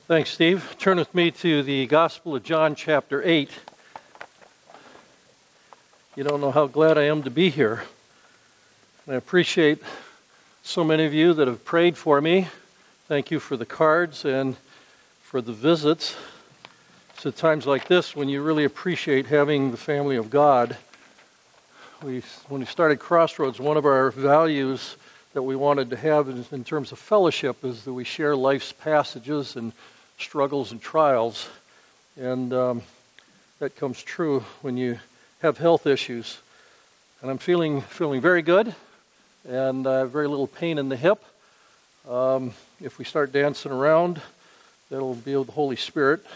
Thanks, Steve. Turn with me to the Gospel of John, chapter 8. You don't know how glad I am to be here. I appreciate so many of you that have prayed for me. Thank you for the cards and for the visits. It's at times like this when you really appreciate having the family of God. When we started Crossroads, one of our values that we wanted to have in terms of fellowship is that we share life's passages and struggles and trials, and that comes true when you have health issues. And I'm feeling very good, and very little pain in the hip. If we start dancing around, that'll be the Holy Spirit.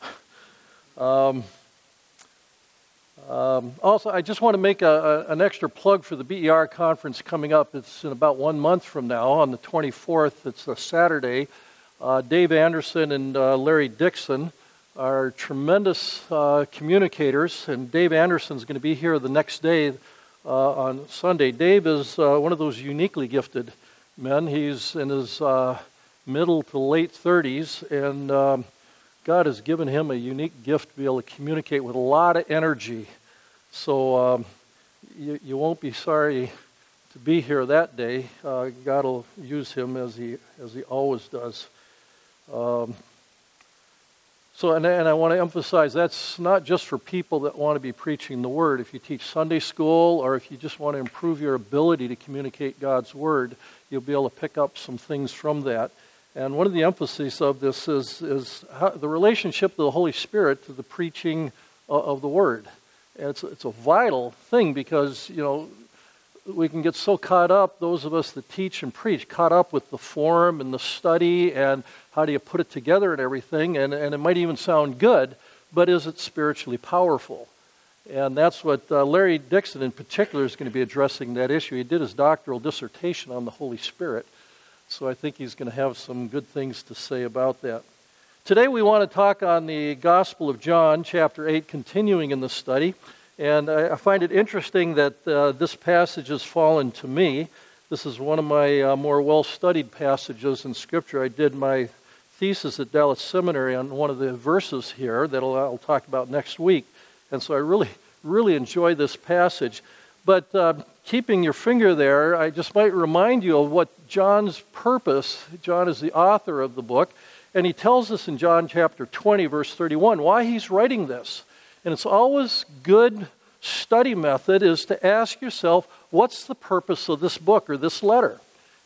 Also, I just want to make an extra plug for the BER conference coming up. It's in about 1 month from now, on the 24th. It's a Saturday. Dave Anderson and Larry Dixon are tremendous communicators, and Dave Anderson is going to be here the next day on Sunday. Dave is one of those uniquely gifted men. He's in his middle to late 30s, and God has given him a unique gift to be able to communicate with a lot of energy. So you won't be sorry to be here that day. God will use him as he always does. And I want to emphasize that's not just for people that want to be preaching the Word. If you teach Sunday school or if you just want to improve your ability to communicate God's Word, you'll be able to pick up some things from that. And one of the emphases of this is how, the relationship of the Holy Spirit to the preaching of the Word. And it's a vital thing because, we can get so caught up, those of us that teach and preach, caught up with the form and the study and how do you put it together and everything, and it might even sound good, but is it spiritually powerful? And that's what Larry Dixon in particular is going to be addressing that issue. He did his doctoral dissertation on the Holy Spirit, so I think he's going to have some good things to say about that. Today we want to talk on the Gospel of John, chapter 8, continuing in the study. And I find it interesting that this passage has fallen to me. This is one of my more well-studied passages in Scripture. I did my thesis at Dallas Seminary on one of the verses here that I'll talk about next week. And so I really enjoy this passage. But keeping your finger there, I just might remind you of what John's purpose. John is the author of the book. And he tells us in John chapter 20, verse 31, why he's writing this. And it's always good study method is to ask yourself, what's the purpose of this book or this letter?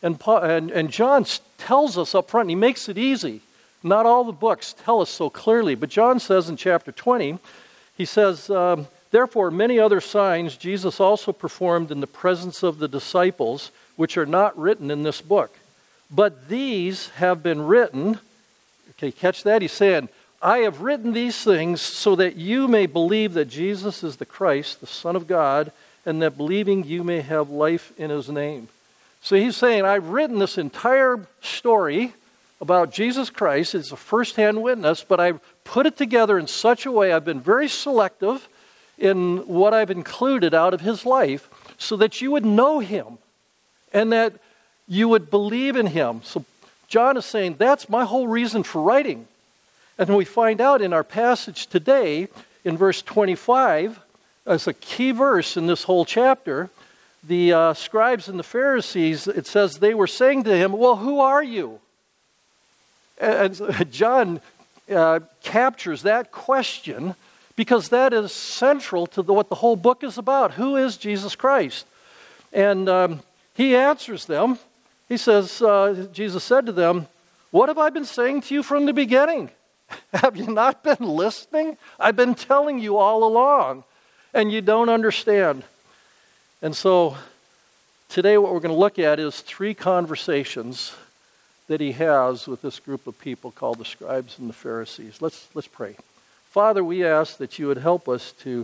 And John tells us up front, and he makes it easy. Not all the books tell us so clearly, but John says in chapter 20, he says, therefore many other signs Jesus also performed in the presence of the disciples, which are not written in this book. But these have been written, okay, catch that? He's saying, I have written these things so that you may believe that Jesus is the Christ, the Son of God, and that believing you may have life in his name. So he's saying, I've written this entire story about Jesus Christ. It's a first-hand witness, but I've put it together in such a way, I've been very selective in what I've included out of his life so that you would know him and that you would believe in him. So John is saying, that's my whole reason for writing. And we find out in our passage today, in verse 25, as a key verse in this whole chapter, the scribes and the Pharisees, it says they were saying to him, well, who are you? And John captures that question because that is central to what the whole book is about. Who is Jesus Christ? And he answers them. He says, Jesus said to them, what have I been saying to you from the beginning? Have you not been listening? I've been telling you all along, and you don't understand. And so today what we're going to look at is 3 conversations that he has with this group of people called the scribes and the Pharisees. Let's pray. Father, we ask that you would help us to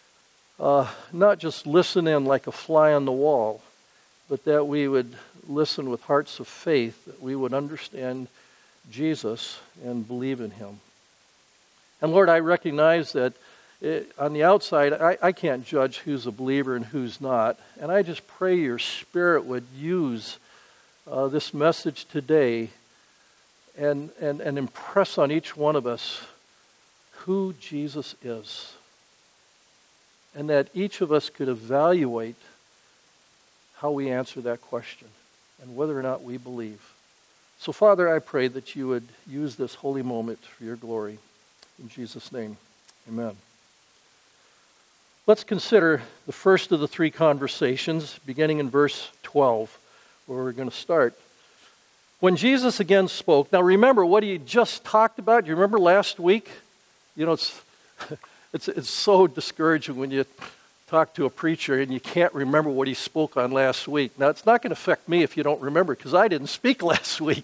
not just listen in like a fly on the wall, but that we would listen with hearts of faith, that we would understand Jesus and believe in him. And Lord, I recognize that on the outside, I can't judge who's a believer and who's not. And I just pray your Spirit would use this message today and impress on each one of us who Jesus is. And that each of us could evaluate how we answer that question and whether or not we believe. So, Father, I pray that you would use this holy moment for your glory. In Jesus' name, amen. Let's consider the first of the three conversations, beginning in verse 12, where we're going to start. When Jesus again spoke, now remember what he just talked about. You remember last week? You know, it's so discouraging when you talk to a preacher and you can't remember what he spoke on last week. Now, it's not going to affect me if you don't remember, because I didn't speak last week.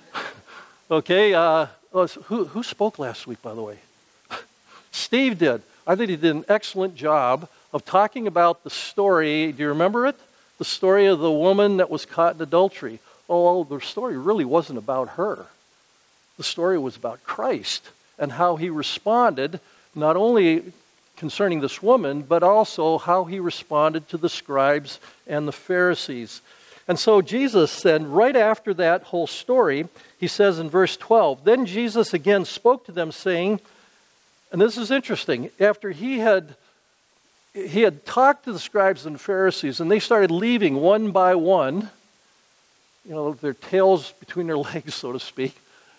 Okay, who spoke last week, by the way? Steve did. I think he did an excellent job of talking about the story. Do you remember it? The story of the woman that was caught in adultery. Oh, the story really wasn't about her. The story was about Christ and how he responded, not only concerning this woman, but also how he responded to the scribes and the Pharisees. And so Jesus then, right after that whole story, he says in verse 12, "Then Jesus again spoke to them, saying," and this is interesting, after he had talked to the scribes and Pharisees, and they started leaving one by one, you know, their tails between their legs, so to speak.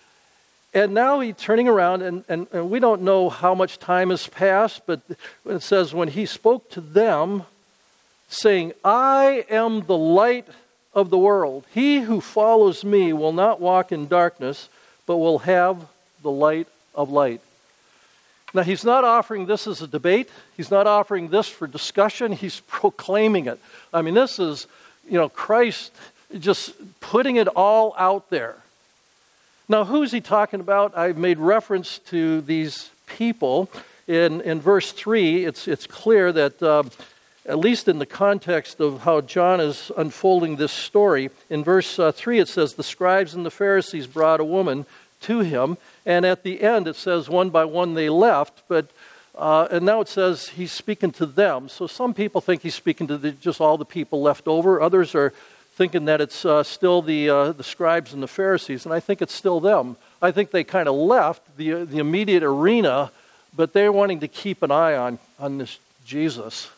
And now he's turning around, and we don't know how much time has passed, but it says, when he spoke to them, saying, "I am the light of the world. He who follows me will not walk in darkness, but will have the light of light." Now, he's not offering this as a debate. He's not offering this for discussion. He's proclaiming it. I mean, this is, Christ just putting it all out there. Now, who's he talking about? I've made reference to these people. In verse 3, it's clear that, at least in the context of how John is unfolding this story, in verse 3 it says, "The scribes and the Pharisees brought a woman to him," and at the end it says, "One by one they left," and now it says he's speaking to them. So some people think he's speaking to just all the people left over. Others are thinking that it's still the scribes and the Pharisees, and I think it's still them. I think they kind of left the immediate arena, but they're wanting to keep an eye on this Jesus.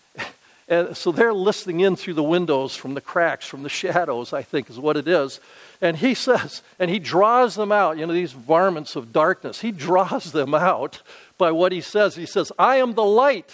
And so they're listening in through the windows, from the cracks, from the shadows, I think is what it is. And he says, and he draws them out, these varmints of darkness. He draws them out by what he says. He says, "I am the light."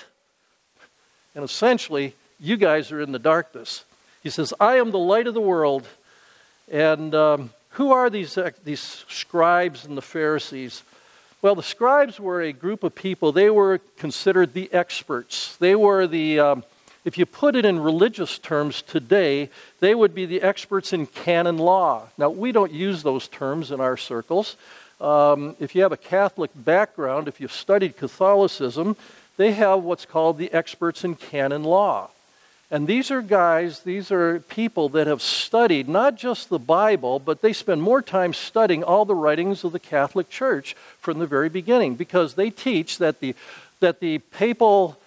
And essentially, you guys are in the darkness. He says, "I am the light of the world." And who are these scribes and the Pharisees? Well, the scribes were a group of people. They were considered the experts. They were if you put it in religious terms today, they would be the experts in canon law. Now, we don't use those terms in our circles. If you have a Catholic background, if you've studied Catholicism, they have what's called the experts in canon law. And these are people that have studied not just the Bible, but they spend more time studying all the writings of the Catholic Church from the very beginning, because they teach that the papal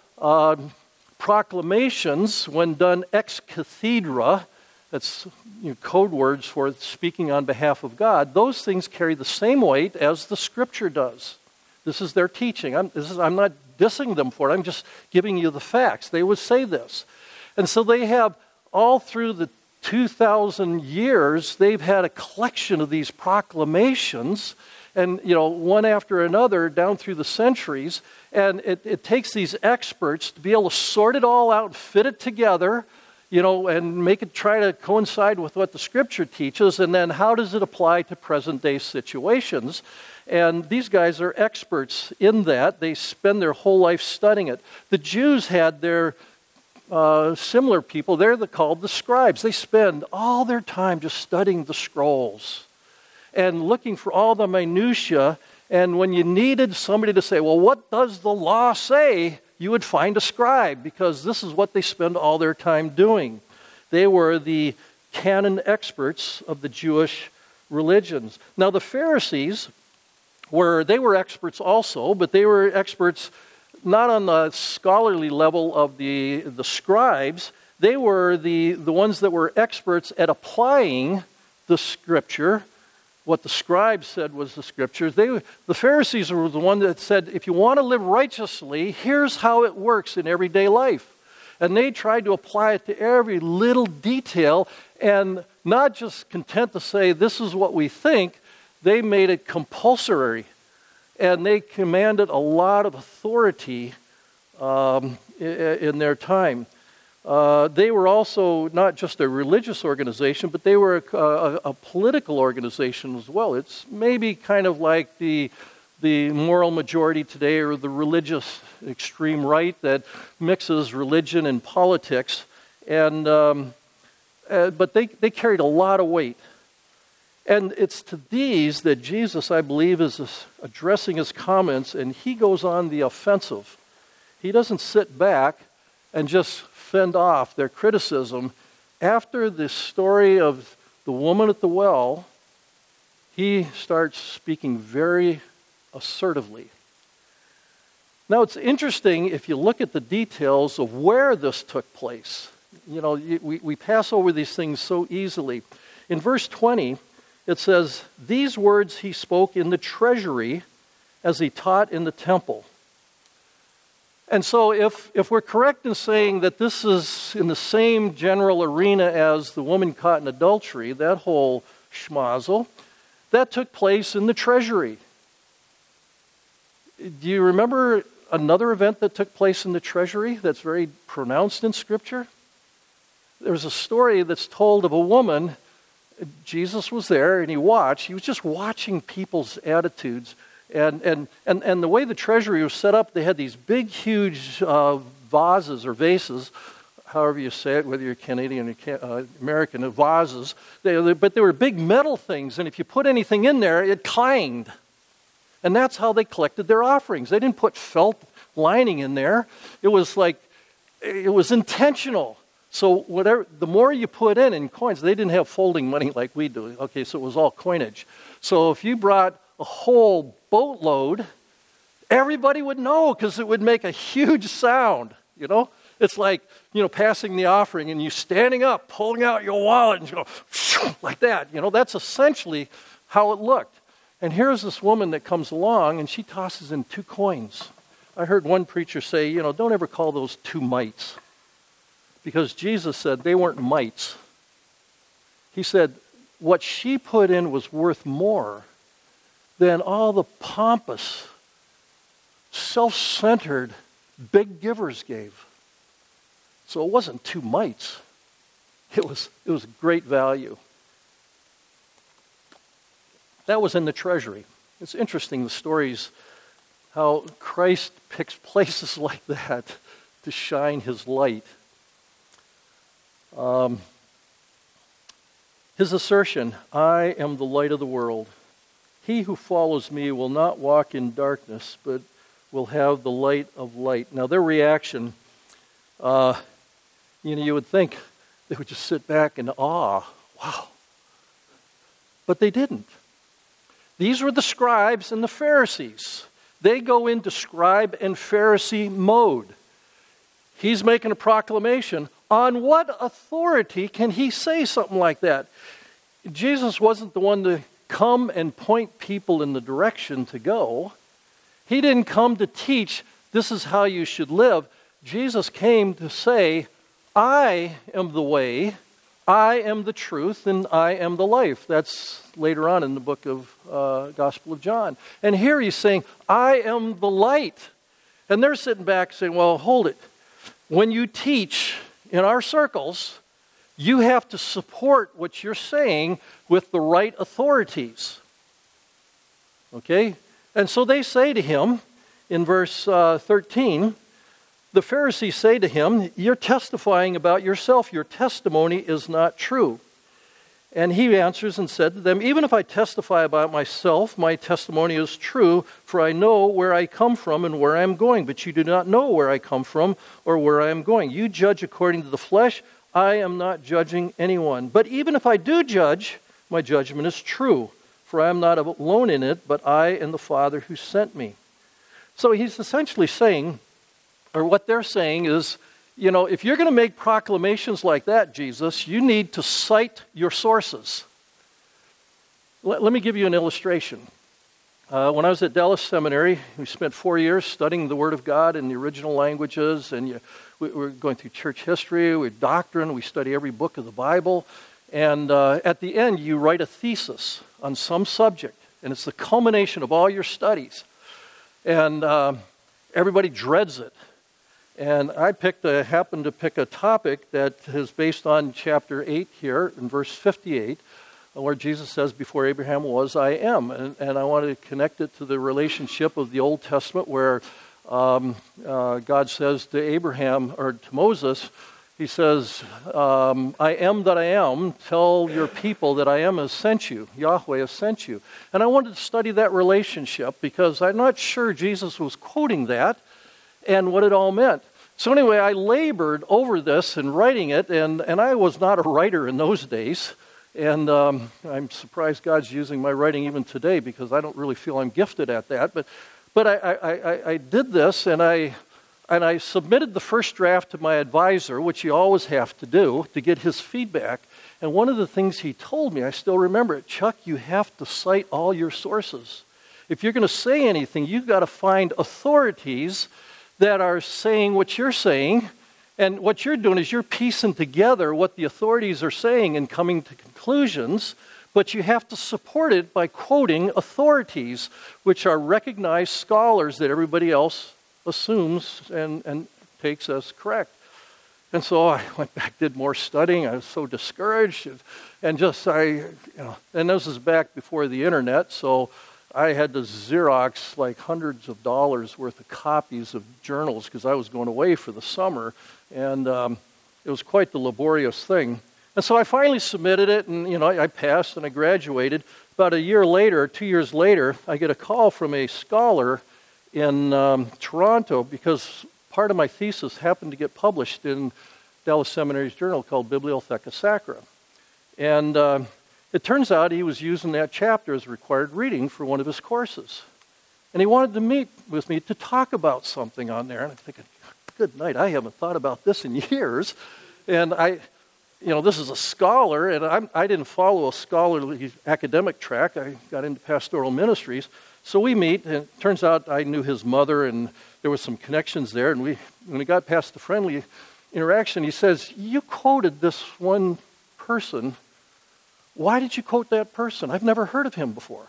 proclamations, when done ex cathedra, that's code words for speaking on behalf of God, those things carry the same weight as the Scripture does. This is their teaching. I'm not dissing them for it. I'm just giving you the facts. They would say this. And so they have, all through the 2,000 years, they've had a collection of these proclamations, and one after another down through the centuries. And it takes these experts to be able to sort it all out, fit it together, and make it try to coincide with what the Scripture teaches, and then how does it apply to present-day situations. And these guys are experts in that. They spend their whole life studying it. The Jews had their similar people. They're called the scribes. They spend all their time just studying the scrolls and looking for all the minutiae. And when you needed somebody to say, well, what does the law say? You would find a scribe, because this is what they spend all their time doing. They were the canon experts of the Jewish religions. Now, the Pharisees were experts also, but they were experts not on the scholarly level of the scribes. They were the ones that were experts at applying the Scripture, what the scribes said was the Scriptures. The Pharisees were the one that said, if you want to live righteously, here's how it works in everyday life. And they tried to apply it to every little detail, and not just content to say, this is what we think, they made it compulsory. And they commanded a lot of authority in their time. They were also not just a religious organization, but they were a political organization as well. It's maybe kind of like the moral majority today, or the religious extreme right that mixes religion and politics. And but they carried a lot of weight. And it's to these that Jesus, I believe, is addressing his comments, and he goes on the offensive. He doesn't sit back and just fend off their criticism. After the story of the woman at the well, he starts speaking very assertively. Now, it's interesting if you look at the details of where this took place. You know, we pass over these things so easily. In verse 20, it says, these words he spoke in the treasury as he taught in the temple. And so if we're correct in saying that this is in the same general arena as the woman caught in adultery, that whole schmozzle, that took place in the treasury. Do you remember another event that took place in the treasury that's very pronounced in Scripture? There's a story that's told of a woman. Jesus was there and he watched. He was just watching people's attitudes. And the way the treasury was set up, they had these big, huge vases or vases, however you say it, whether you're Canadian or American, vases. But they were big metal things, and if you put anything in there, it clanged. And that's how they collected their offerings. They didn't put felt lining in there. It was intentional. So the more you put in coins, they didn't have folding money like we do. Okay, so it was all coinage. So if you brought a whole boatload, everybody would know because it would make a huge sound, you know? It's like, you know, passing the offering and you standing up, pulling out your wallet and you go, like that. You know, that's essentially how it looked. And here's this woman that comes along and she tosses in 2 coins. I heard one preacher say, you know, don't ever call those 2 mites. Because Jesus said they weren't mites. He said what she put in was worth more than all the pompous, self-centered, big givers gave. So it wasn't 2 mites. It was great value. That was in the treasury. It's interesting, the stories, how Christ picks places like that to shine his light. His assertion, I am the light of the world. He who follows me will not walk in darkness, but will have the light of light. Now their reaction, you would think they would just sit back in awe. Wow. But they didn't. These were the scribes and the Pharisees. They go into scribe and Pharisee mode. He's making a proclamation. On what authority can he say something like that? Jesus wasn't the one to come and point people in the direction to go. He didn't come to teach, this is how you should live. Jesus came to say, I am the way, I am the truth, and I am the life. That's later on in the book of Gospel of John. And here he's saying, I am the light. And they're sitting back saying, well, hold it. When you teach in our circles, you have to support what you're saying with the right authorities. Okay? And so they say to him, in verse 13, the Pharisees say to him, you're testifying about yourself. Your testimony is not true. And he answers and said to them, even if I testify about myself, my testimony is true, for I know where I come from and where I am going. But you do not know where I come from or where I am going. You judge according to the flesh. I am not judging anyone. But even if I do judge, my judgment is true, for I am not alone in it, but I and the Father who sent me. So he's essentially saying, or what they're saying is, you know, if you're going to make proclamations like that, Jesus, you need to cite your sources. Let me give you an illustration. When I was at Dallas Seminary, we spent 4 years studying the Word of God in the original languages, and we were going through church history, doctrine, we study every book of the Bible, and at the end you write a thesis on some subject, and it's the culmination of all your studies. And everybody dreads it. And I happened to pick a topic that is based on chapter 8 here in verse 58, where Jesus says, before Abraham was, I am. And I wanted to connect it to the relationship of the Old Testament where God says to Abraham, or to Moses, he says, I am that I am, tell your people that I am has sent you. Yahweh has sent you. And I wanted to study that relationship because I'm not sure Jesus was quoting that and what it all meant. So anyway, I labored over this and writing it, and I was not a writer in those days. And I'm surprised God's using my writing even today because I don't really feel I'm gifted at that. But I did this, and I submitted the first draft to my advisor, which you always have to do to get his feedback. And one of the things he told me, I still remember it, Chuck, you have to cite all your sources. If you're going to say anything, you've got to find authorities that are saying what you're saying. And what you're doing is you're piecing together what the authorities are saying and coming to conclusions, but you have to support it by quoting authorities, which are recognized scholars that everybody else assumes and takes as correct. And so I went back, did more studying. I was so discouraged, and this is back before the internet, so I had to Xerox like hundreds of dollars worth of copies of journals because I was going away for the summer, and it was quite the laborious thing. And so I finally submitted it, and I passed and I graduated. About a year later, 2 years later, I get a call from a scholar in Toronto because part of my thesis happened to get published in Dallas Seminary's journal called Bibliotheca Sacra. And it turns out he was using that chapter as required reading for one of his courses. And he wanted to meet with me to talk about something on there. And I'm thinking, good night, I haven't thought about this in years. And this is a scholar, and I didn't follow a scholarly academic track. I got into pastoral ministries. So we meet, and it turns out I knew his mother, and there was some connections there. And when we got past the friendly interaction, he says, you quoted this one person. Why did you quote that person? I've never heard of him before.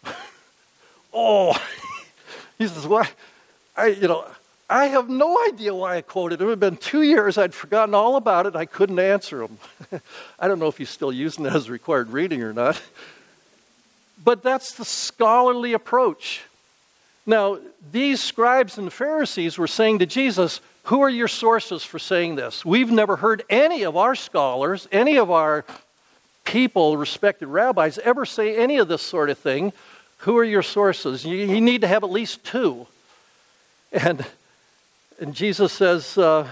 Oh, he says, why? I have no idea why I quoted him. It had been 2 years. I'd forgotten all about it. I couldn't answer him. I don't know if he's still using it as required reading or not. But that's the scholarly approach. Now, these scribes and Pharisees were saying to Jesus, who are your sources for saying this? We've never heard any of our scholars, any of our people, respected rabbis, ever say any of this sort of thing. Who are your sources? You need to have at least two. And Jesus says, or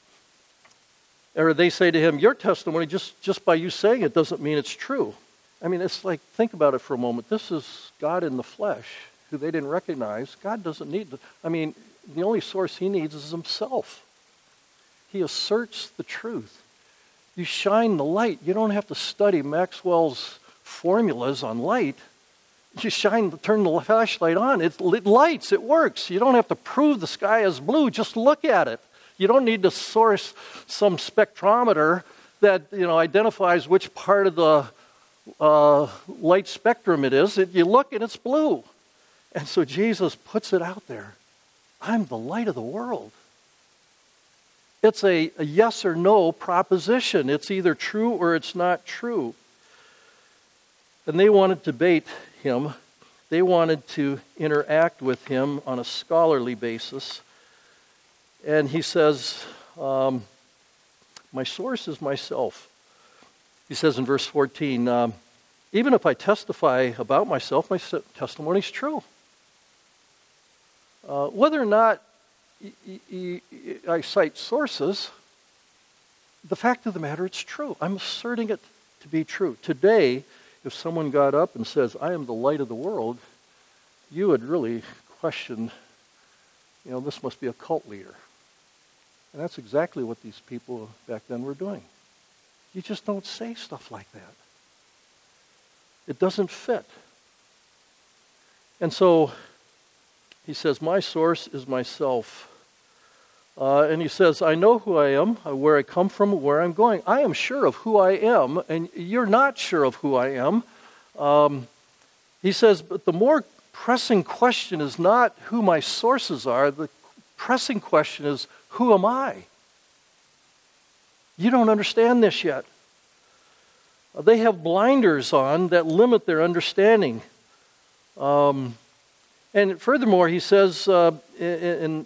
they say to him, your testimony, just by you saying it doesn't mean it's true. I mean, it's like, think about it for a moment. This is God in the flesh, who they didn't recognize. God doesn't need the only source he needs is himself. He asserts the truth. You shine the light. You don't have to study Maxwell's formulas on light. You turn the flashlight on. It lights. It works. You don't have to prove the sky is blue. Just look at it. You don't need to source some spectrometer that identifies which part of the light spectrum it is. You look and it's blue. And so Jesus puts it out there. I'm the light of the world. It's a yes or no proposition. It's either true or it's not true. And they wanted to debate him. They wanted to interact with him on a scholarly basis. And he says, my source is myself. He says in verse 14, even if I testify about myself, my testimony is true. Whether or not I cite sources, the fact of the matter, it's true. I'm asserting it to be true. Today, if someone got up and says, I am the light of the world, you would really question, this must be a cult leader. And that's exactly what these people back then were doing. You just don't say stuff like that. It doesn't fit. And so he says, my source is myself. And he says, I know who I am, where I come from, where I'm going. I am sure of who I am, and you're not sure of who I am. He says, but the more pressing question is not who my sources are. The pressing question is, who am I? You don't understand this yet. They have blinders on that limit their understanding. And furthermore, he says, in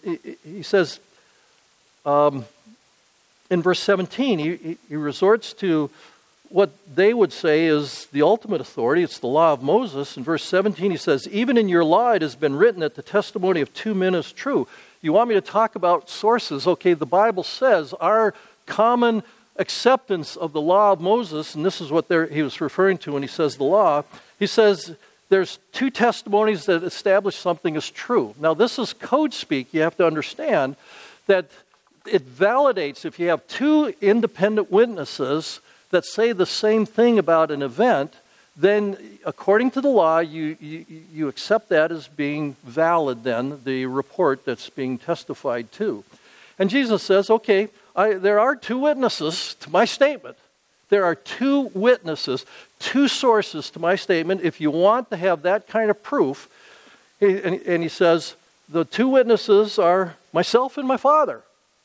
verse 17, he resorts to what they would say is the ultimate authority. It's the law of Moses. In verse 17, he says, even in your law it has been written that the testimony of two men is true. You want me to talk about sources? Okay, the Bible says our common acceptance of the law of Moses, and this is what he was referring to when he says the law, he says there's two testimonies that establish something is true. Now, this is code speak. You have to understand that it validates if you have two independent witnesses that say the same thing about an event, then according to the law, you accept that as being valid then, the report that's being testified to. And Jesus says, okay, there are two witnesses to my statement. There are two witnesses, two sources to my statement. If you want to have that kind of proof, and he says, the two witnesses are myself and my Father.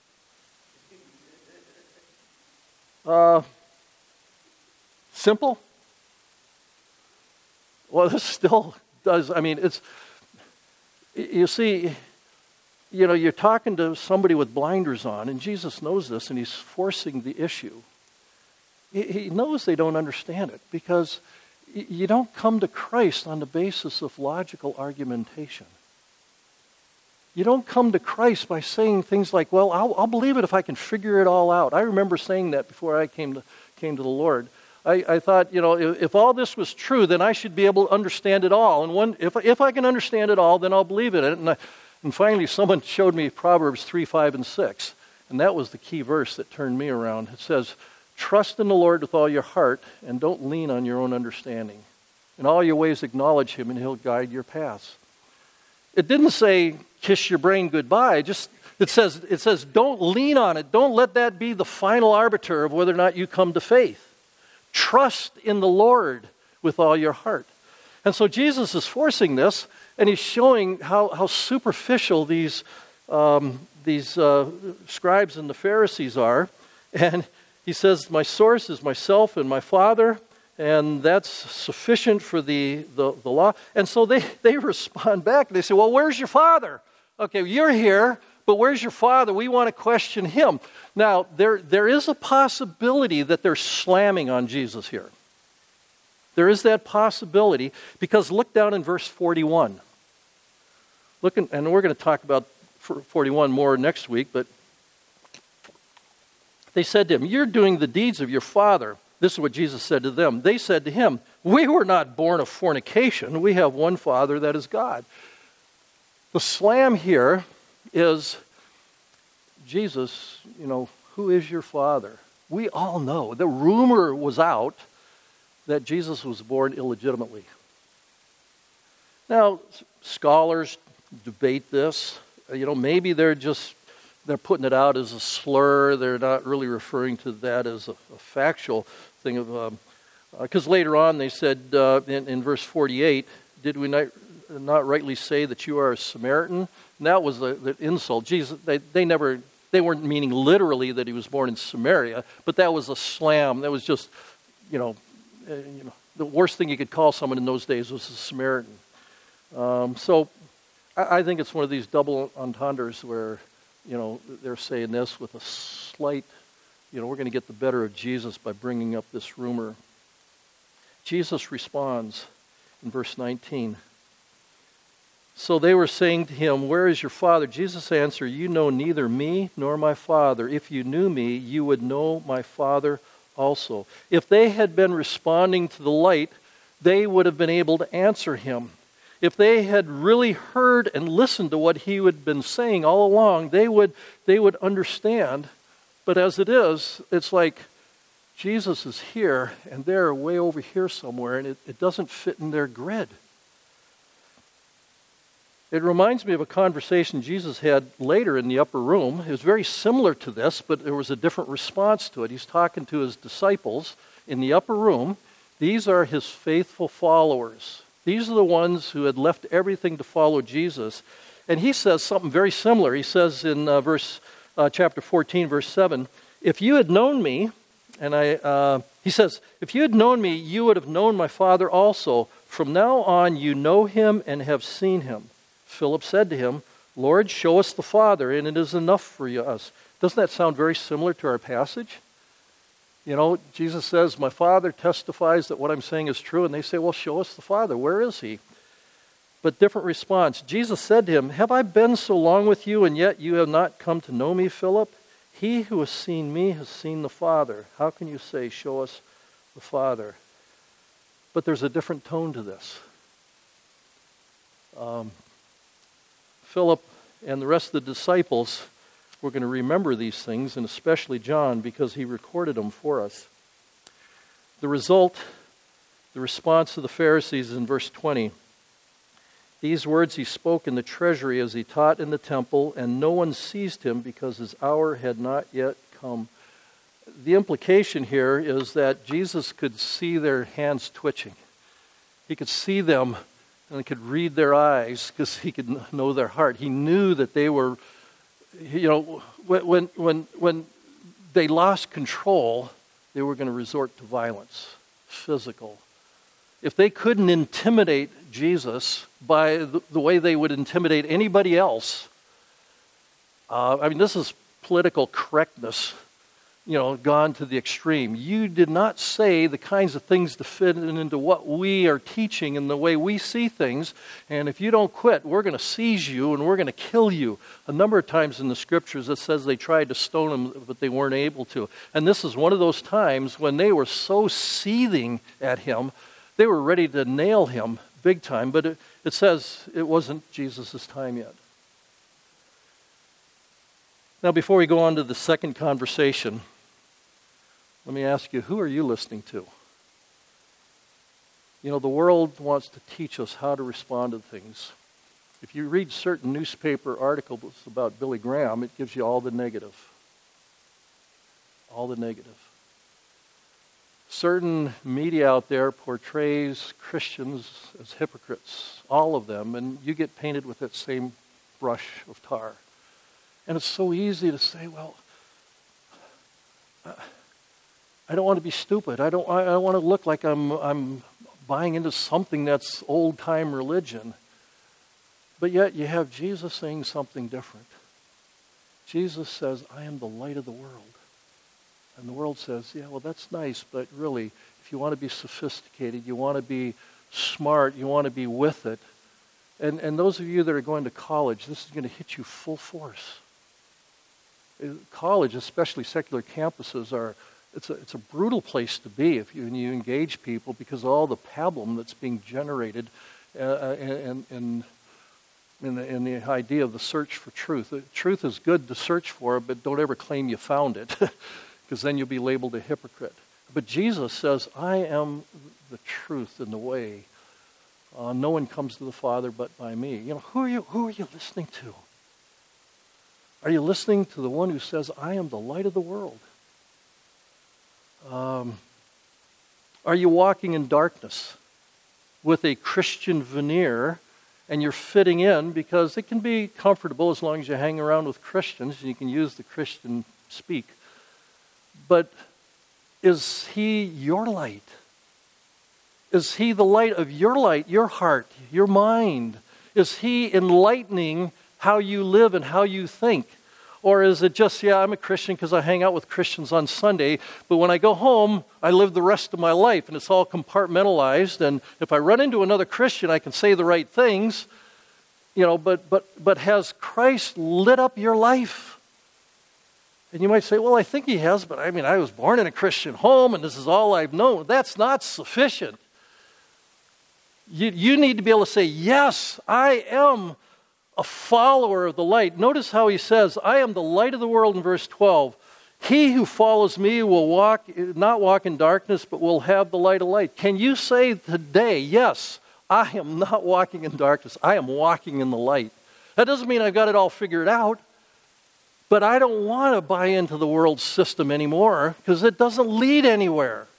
Simple? Well, this still does. I mean, you see, you're talking to somebody with blinders on, and Jesus knows this, and he's forcing the issue. He knows they don't understand it, because you don't come to Christ on the basis of logical argumentation. You don't come to Christ by saying things like, well, I'll believe it if I can figure it all out. I remember saying that before I came to the Lord. I thought, if all this was true, then I should be able to understand it all. And if I can understand it all, then I'll believe in it. And finally, someone showed me Proverbs 3, 5, and 6. And that was the key verse that turned me around. It says, trust in the Lord with all your heart, and don't lean on your own understanding. In all your ways acknowledge him, and he'll guide your paths. It didn't say, kiss your brain goodbye. It says, don't lean on it. Don't let that be the final arbiter of whether or not you come to faith. Trust in the Lord with all your heart. And so Jesus is forcing this, and he's showing how superficial these scribes and the Pharisees are. And he says, my source is myself and my Father, and that's sufficient for the law. And so they respond back, and they say, well, where's your Father? Okay, you're here, but where's your Father? We want to question him. Now, there is a possibility that they're slamming on Jesus here. There is that possibility, because look down in verse 41. And we're going to talk about 41 more next week, but they said to him, you're doing the deeds of your father. This is what Jesus said to them. They said to him, we were not born of fornication. We have one Father, that is God. The slam here is, Jesus, who is your Father? We all know. The rumor was out that Jesus was born illegitimately. Now, scholars debate this. Maybe they're putting it out as a slur. They're not really referring to that as a factual thing. Because later on they said in verse 48, did we not rightly say that you are a Samaritan? And that was the insult. Jesus, they weren't meaning literally that he was born in Samaria, but that was a slam. That was just, the worst thing you could call someone in those days was a Samaritan. So I think it's one of these double entendres where, they're saying this with a slight, we're going to get the better of Jesus by bringing up this rumor. Jesus responds in verse 19. So they were saying to him, where is your Father? Jesus answered, you know neither me nor my Father. If you knew me, you would know my Father also. If they had been responding to the light, they would have been able to answer him. If they had really heard and listened to what he had been saying all along, they would understand. But as it is, it's like Jesus is here, and they're way over here somewhere, and it doesn't fit in their grid. It reminds me of a conversation Jesus had later in the upper room. It was very similar to this, but there was a different response to it. He's talking to his disciples in the upper room. These are his faithful followers. These are the ones who had left everything to follow Jesus. And he says something very similar. He says in chapter 14, verse 7, if you had known me, he says, if you had known me, you would have known my Father also. From now on, you know him and have seen him. Philip said to him, Lord, show us the Father, and it is enough for us. Doesn't that sound very similar to our passage? You know, Jesus says, my Father testifies that what I'm saying is true. And they say, well, show us the Father. Where is he? But different response. Jesus said to him, have I been so long with you, and yet you have not come to know me, Philip? He who has seen me has seen the Father. How can you say, show us the Father? But there's a different tone to this. Philip and the rest of the disciples were going to remember these things, and especially John, because he recorded them for us. The result, the response of the Pharisees is in verse 20. These words he spoke in the treasury as he taught in the temple, and no one seized him because his hour had not yet come. The implication here is that Jesus could see their hands twitching. He could see them, and he could read their eyes because he could know their heart. He knew that they were, you know, when they lost control, they were going to resort to violence, physical. If they couldn't intimidate Jesus by the way they would intimidate anybody else, this is political correctness, gone to the extreme. You did not say the kinds of things to fit into what we are teaching and the way we see things, and if you don't quit, we're going to seize you and we're going to kill you. A number of times in the scriptures it says they tried to stone him, but they weren't able to. And this is one of those times when they were so seething at him, they were ready to nail him big time, but it says it wasn't Jesus' time yet. Now, before we go on to the second conversation, let me ask you, who are you listening to? The world wants to teach us how to respond to things. If you read certain newspaper articles about Billy Graham, it gives you all the negative. All the negative. Certain media out there portrays Christians as hypocrites, all of them, and you get painted with that same brush of tar. And it's so easy to say, well, I don't want to be stupid. I don't want to look like I'm buying into something that's old-time religion. But yet you have Jesus saying something different. Jesus says, I am the light of the world. And the world says, yeah, well, that's nice, but really, if you want to be sophisticated, you want to be smart, you want to be with it. And those of you that are going to college, this is going to hit you full force. College, especially secular campuses, it's a brutal place to be if you engage people because of all the pablum that's being generated in the idea of the search for truth. Truth is good to search for, but don't ever claim you found it. Because then you'll be labeled a hypocrite. But Jesus says, I am the truth and the way. No one comes to the Father but by me. Who are you listening to? Are you listening to the one who says, I am the light of the world? Are you walking in darkness with a Christian veneer and you're fitting in because it can be comfortable as long as you hang around with Christians and you can use the Christian speak. But is he your light? Is he the light of your light, your heart, your mind? Is he enlightening how you live and how you think? Or is it just, yeah, I'm a Christian because I hang out with Christians on Sunday, but when I go home, I live the rest of my life, and it's all compartmentalized, and if I run into another Christian, I can say the right things, but has Christ lit up your life? And you might say, well, I think he has, but I was born in a Christian home, and this is all I've known. That's not sufficient. You need to be able to say, yes, I am a follower of the light. Notice how he says, I am the light of the world in verse 12. He who follows me will not walk in darkness, but will have the light of life. Can you say today, yes, I am not walking in darkness. I am walking in the light. That doesn't mean I've got it all figured out, but I don't want to buy into the world system anymore because it doesn't lead anywhere.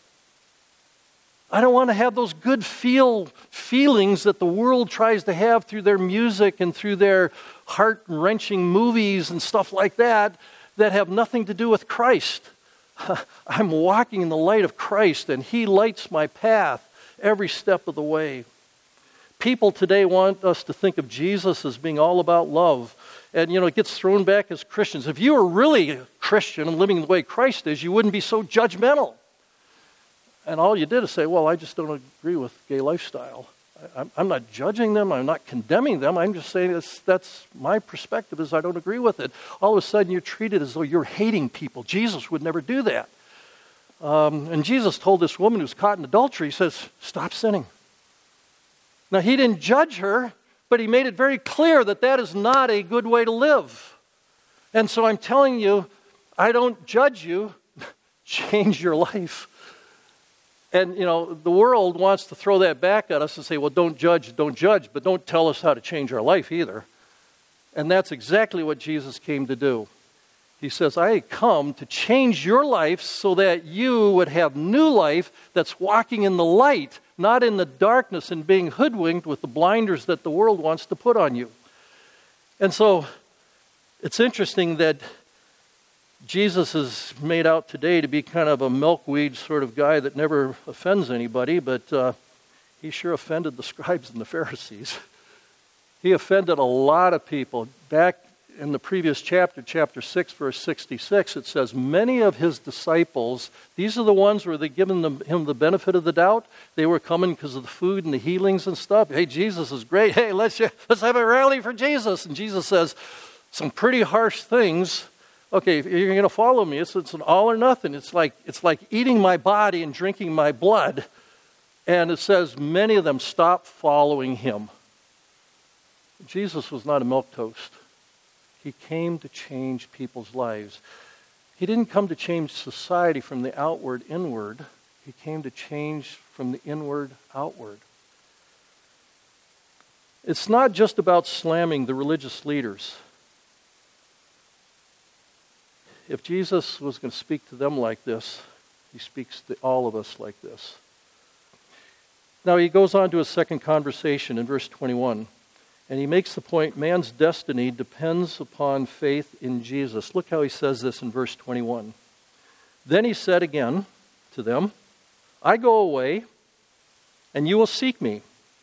I don't want to have those good feelings that the world tries to have through their music and through their heart-wrenching movies and stuff like that have nothing to do with Christ. I'm walking in the light of Christ, and He lights my path every step of the way. People today want us to think of Jesus as being all about love. And, it gets thrown back as Christians. If you were really a Christian and living the way Christ is, you wouldn't be so judgmental. And all you did is say, well, I just don't agree with gay lifestyle. I'm not judging them. I'm not condemning them. I'm just saying that's my perspective is I don't agree with it. All of a sudden you're treated as though you're hating people. Jesus would never do that. And Jesus told this woman who's caught in adultery, He says, stop sinning. Now, He didn't judge her, but He made it very clear that that is not a good way to live. And so I'm telling you, I don't judge you. Change your life. And, the world wants to throw that back at us and say, well, don't judge, but don't tell us how to change our life either. And that's exactly what Jesus came to do. He says, I come to change your life so that you would have new life that's walking in the light, not in the darkness and being hoodwinked with the blinders that the world wants to put on you. And so it's interesting that Jesus is made out today to be kind of a milkweed sort of guy that never offends anybody, but He sure offended the scribes and the Pharisees. He offended a lot of people. Back in the previous chapter, chapter 6, verse 66, it says, many of His disciples, these are the ones where they've given Him the benefit of the doubt. They were coming because of the food and the healings and stuff. Hey, Jesus is great. Hey, let's have a rally for Jesus. And Jesus says some pretty harsh things. Okay, if you're going to follow me, it's an all or nothing. It's like eating my body and drinking my blood. And it says many of them stopped following Him. Jesus was not a milquetoast. He came to change people's lives. He didn't come to change society from the outward inward. He came to change from the inward outward. It's not just about slamming the religious leaders. If Jesus was going to speak to them like this, He speaks to all of us like this. Now He goes on to a second conversation in verse 21, and He makes the point, man's destiny depends upon faith in Jesus. Look how He says this in verse 21. Then He said again to them, I go away, and you will seek me,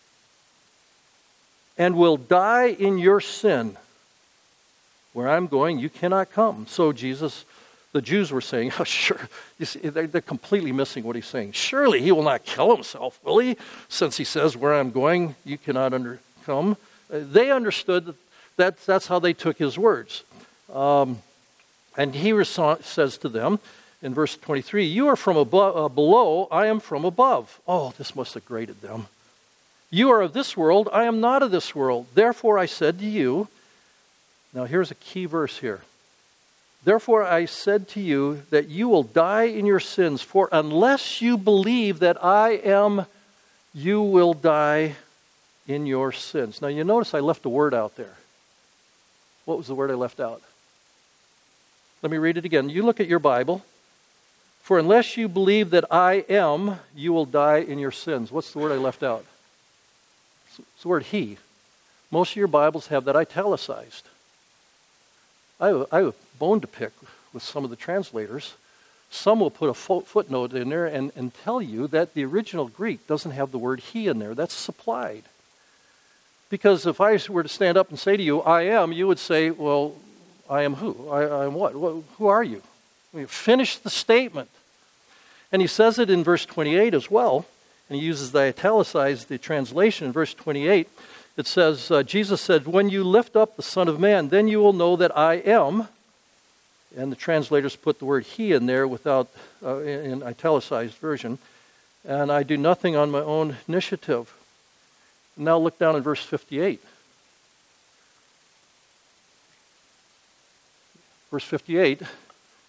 and will die in your sin. Where I'm going, you cannot come. So the Jews were saying, oh, sure. You see, they're completely missing what He's saying. Surely He will not kill Himself, will He? Since He says, where I'm going, you cannot come. They understood that's how they took His words. And He says to them in verse 23, you are from below, I am from above. Oh, this must have grated them. You are of this world, I am not of this world. Therefore I said to you, now here's a key verse here. Therefore I said to you that you will die in your sins, for unless you believe that I am, you will die in your sins. Now you notice I left a word out there. What was the word I left out? Let me read it again. You look at your Bible. For unless you believe that I am, you will die in your sins. What's the word I left out? It's the word He. Most of your Bibles have that italicized. I have a bone to pick with some of the translators. Some will put a footnote in there and tell you that the original Greek doesn't have the word He in there. That's supplied. Because if I were to stand up and say to you, I am, you would say, well, I am who? I am what? Who are you? Finish the statement. And He says it in verse 28 as well. And He uses the italicized the translation in verse 28. It says, Jesus said, when you lift up the Son of Man, then you will know that I am. And the translators put the word He in there without, in italicized version. And I do nothing on my own initiative. Now look down in verse 58. Verse 58,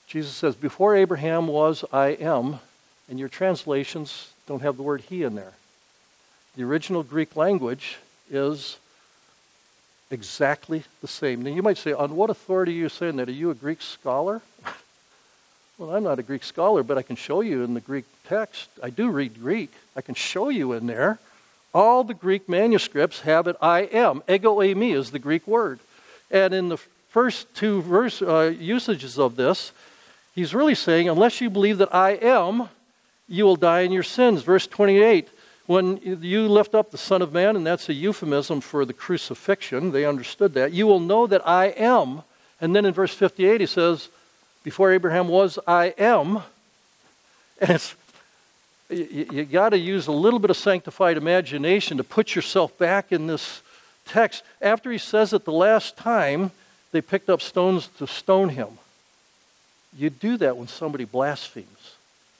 Jesus says, before Abraham was, I am, and your translations don't have the word he in there. The original Greek language is exactly the same. Now you might say, on what authority are you saying that? Are you a Greek scholar? Well, I'm not a Greek scholar, but I can show you in the Greek text. I do read Greek. I can show you in there. All the Greek manuscripts have it, I am. Ego eimi is the Greek word. And in the first two usages of this, he's really saying, unless you believe that I am, you will die in your sins. Verse 28, when you lift up the Son of Man, and that's a euphemism for the crucifixion, they understood that, you will know that I am. And then in verse 58 he says, before Abraham was, I am. And it's, you got to use a little bit of sanctified imagination to put yourself back in this text. After he says it the last time, they picked up stones to stone him. You do that when somebody blasphemes.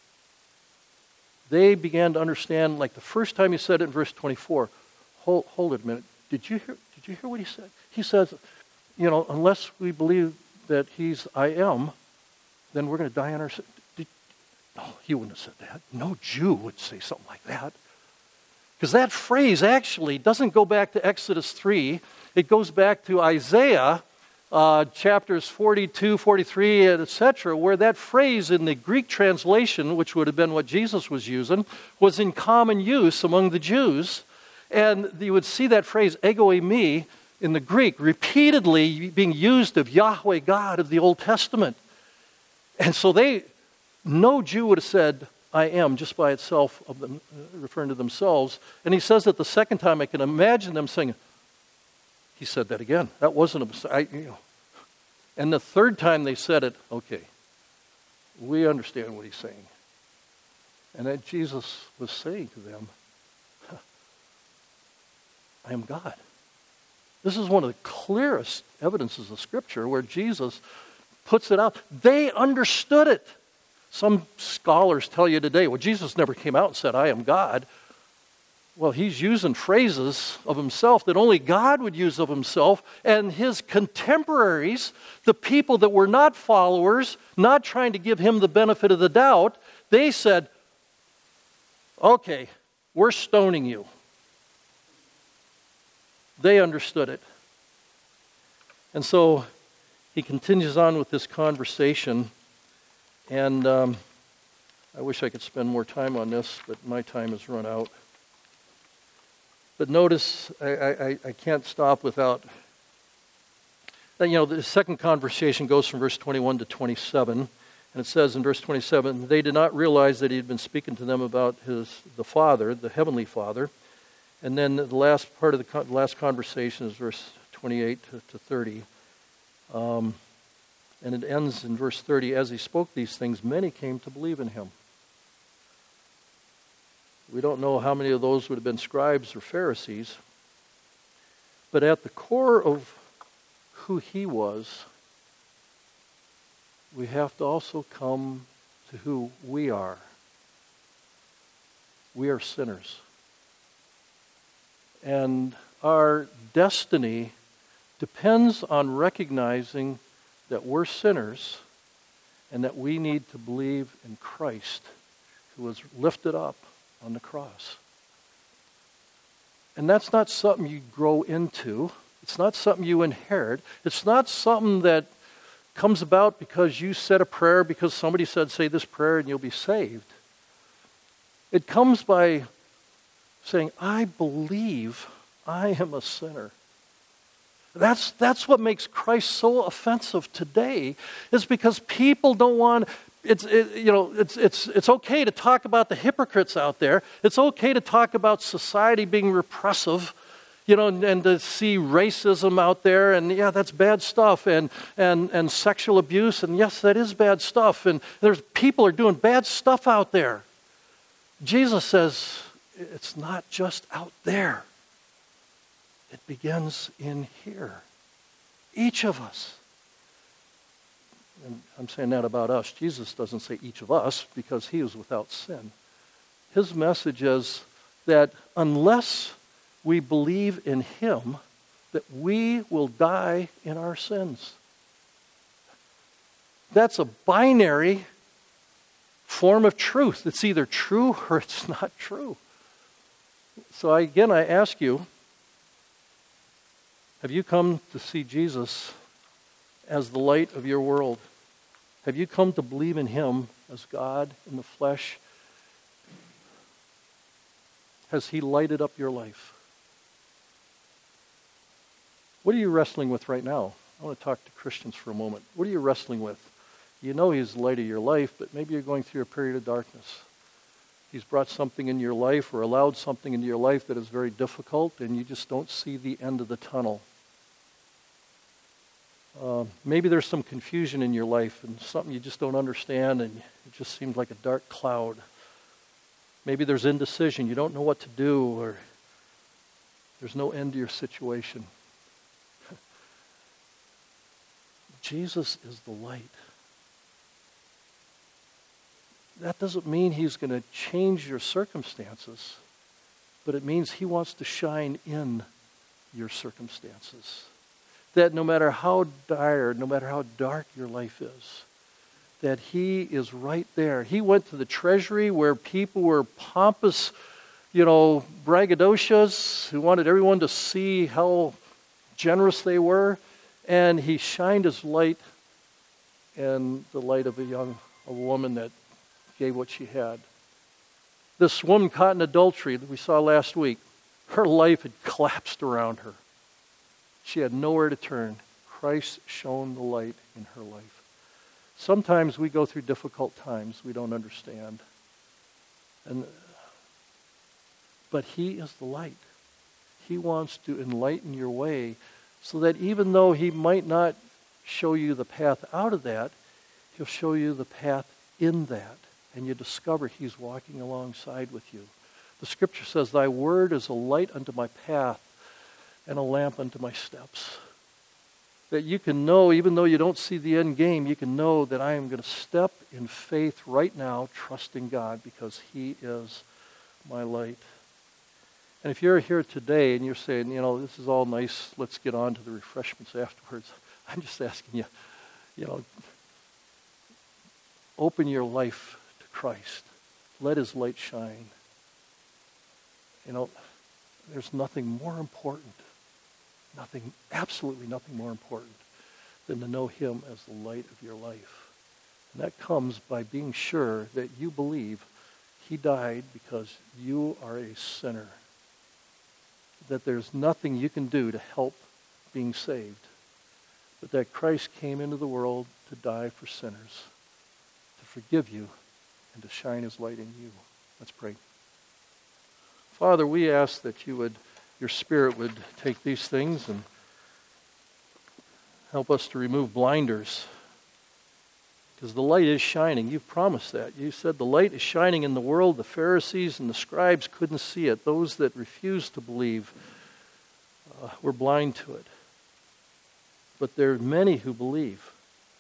They began to understand, like the first time he said it in verse 24, hold it a minute. Did you hear what he said? He says, unless we believe that he's I am, then we're going to die in our sin. No, he wouldn't have said that. No Jew would say something like that. Because that phrase actually doesn't go back to Exodus 3. It goes back to Isaiah chapters 42, 43, etc., where that phrase in the Greek translation, which would have been what Jesus was using, was in common use among the Jews. And you would see that phrase, ego eimi, in the Greek, repeatedly being used of Yahweh God of the Old Testament. And so no Jew would have said, I am, just by itself, of them, referring to themselves. And he says that the second time, I can imagine them saying, he said that again. That wasn't a mistake. And the third time they said it, okay, we understand what he's saying. And that Jesus was saying to them, I am God. This is one of the clearest evidences of Scripture where Jesus puts it out. They understood it. Some scholars tell you today, well, Jesus never came out and said, I am God. Well, he's using phrases of himself that only God would use of himself, and his contemporaries, the people that were not followers, not trying to give him the benefit of the doubt, they said, okay, we're stoning you. They understood it. And so he continues on with this conversation, and I wish I could spend more time on this, but my time has run out. But notice, I can't stop without, the second conversation goes from verse 21 to 27, and it says in verse 27, they did not realize that he had been speaking to them about the Father, the Heavenly Father. And then the last part of the last conversation is verse 28 to 30. And it ends in verse 30, as he spoke these things, many came to believe in him. We don't know how many of those would have been scribes or Pharisees. But at the core of who he was, we have to also come to who we are. We are sinners. And our destiny depends on recognizing that we're sinners and that we need to believe in Christ, who was lifted up on the cross. And that's not something you grow into. It's not something you inherit. It's not something that comes about because you said a prayer, because somebody said, say this prayer and you'll be saved. It comes by saying, I believe I am a sinner. That's what makes Christ so offensive today, is because people don't want. It's okay to talk about the hypocrites out there. It's okay to talk about society being repressive, and to see racism out there, and yeah, that's bad stuff, and sexual abuse, and yes, that is bad stuff, and there's people are doing bad stuff out there. Jesus says it's not just out there. It begins in here. Each of us. And I'm saying that about us. Jesus doesn't say each of us because he is without sin. His message is that unless we believe in him, that we will die in our sins. That's a binary form of truth. It's either true or it's not true. So I ask you, have you come to see Jesus as the light of your world? Have you come to believe in him as God in the flesh? Has he lighted up your life? What are you wrestling with right now? I want to talk to Christians for a moment. What are you wrestling with? You know he's the light of your life, but maybe you're going through a period of darkness. He's brought something in your life or allowed something into your life that is very difficult, and you just don't see the end of the tunnel. Maybe there's some confusion in your life and something you just don't understand, and it just seems like a dark cloud. Maybe there's indecision. You don't know what to do, or there's no end to your situation. Jesus is the light. That doesn't mean he's going to change your circumstances, but it means he wants to shine in your circumstances. That no matter how dire, no matter how dark your life is, that he is right there. He went to the treasury where people were pompous, braggadocios who wanted everyone to see how generous they were, and he shined his light in the light of a woman that gave what she had. This woman caught in adultery that we saw last week, her life had collapsed around her. She had nowhere to turn. Christ shone the light in her life. Sometimes we go through difficult times we don't understand. But he is the light. He wants to enlighten your way so that even though he might not show you the path out of that, he'll show you the path in that. And you discover he's walking alongside with you. The scripture says, thy word is a light unto my path and a lamp unto my steps. That you can know, even though you don't see the end game, you can know that I am going to step in faith right now, trusting God because he is my light. And if you're here today and you're saying, this is all nice, let's get on to the refreshments afterwards, I'm just asking you, open your life to Christ. Let his light shine. There's nothing more important, absolutely nothing more important than to know him as the light of your life. And that comes by being sure that you believe he died because you are a sinner. That there's nothing you can do to help being saved. But that Christ came into the world to die for sinners, to forgive you, and to shine his light in you. Let's pray. Father, we ask that your Spirit would take these things and help us to remove blinders. Because the light is shining. You've promised that. You said the light is shining in the world. The Pharisees and the scribes couldn't see it. Those that refused to believe were blind to it. But there are many who believe.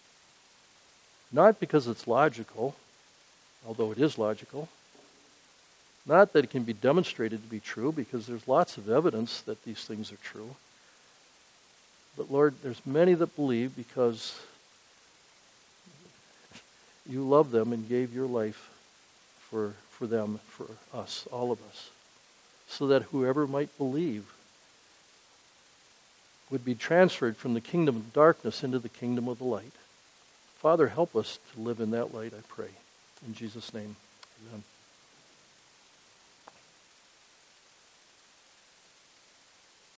Not because it's logical, although it is logical. Not that it can be demonstrated to be true, because there's lots of evidence that these things are true. But Lord, there's many that believe because you love them and gave your life for them, for us, all of us, so that whoever might believe would be transferred from the kingdom of darkness into the kingdom of the light. Father, help us to live in that light, I pray. In Jesus' name, amen.